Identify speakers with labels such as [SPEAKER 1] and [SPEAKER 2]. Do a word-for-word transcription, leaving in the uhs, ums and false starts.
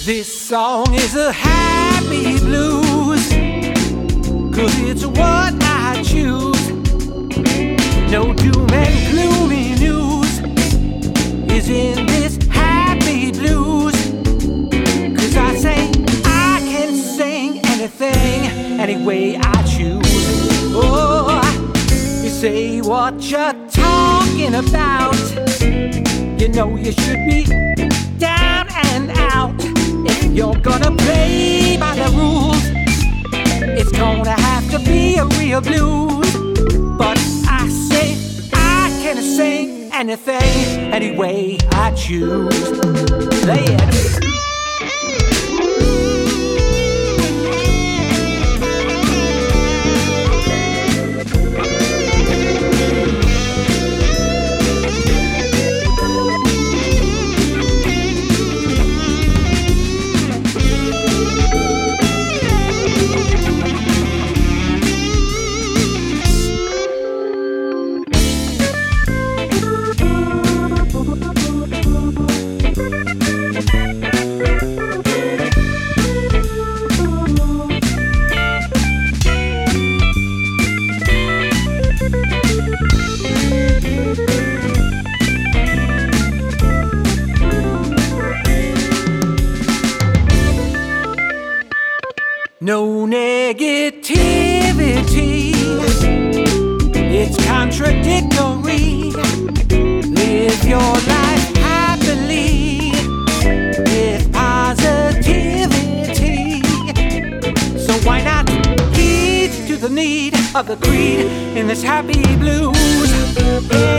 [SPEAKER 1] This song is a happy blues, 'cause it's what I choose. No doom and gloomy news is in this happy blues, 'cause I say I can sing anything, any way I choose. Oh, you say what you're talking about, you know you should be down and out. If you're gonna play by the rules, it's gonna have to be a real blues. But I say I can sing anything, any way I choose. Play it. No negativity, it's contradictory. Live your life happily with positivity. So why not heed to the need of the creed in this happy blues? Yeah.